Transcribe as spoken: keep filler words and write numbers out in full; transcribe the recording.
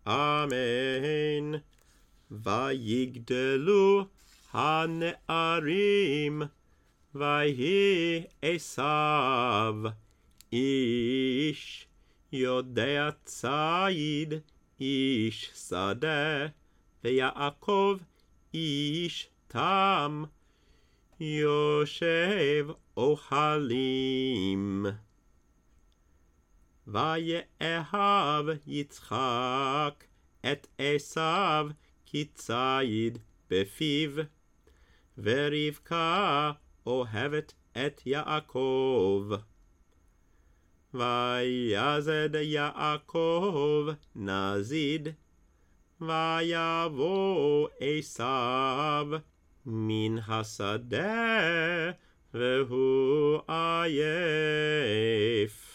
אמן. ויגדלו הנערים, ויהי עשיו איש יודע ציד, איש שדה, ויעקב איש תם, יושב אוהלים. ויאהב יצחק את עשיו כי ציד בפיו, ורבקה אוהבת את יעקב. ויזד יעקב נזיד, ויבוא עשיו מן השדה, והוא עייף.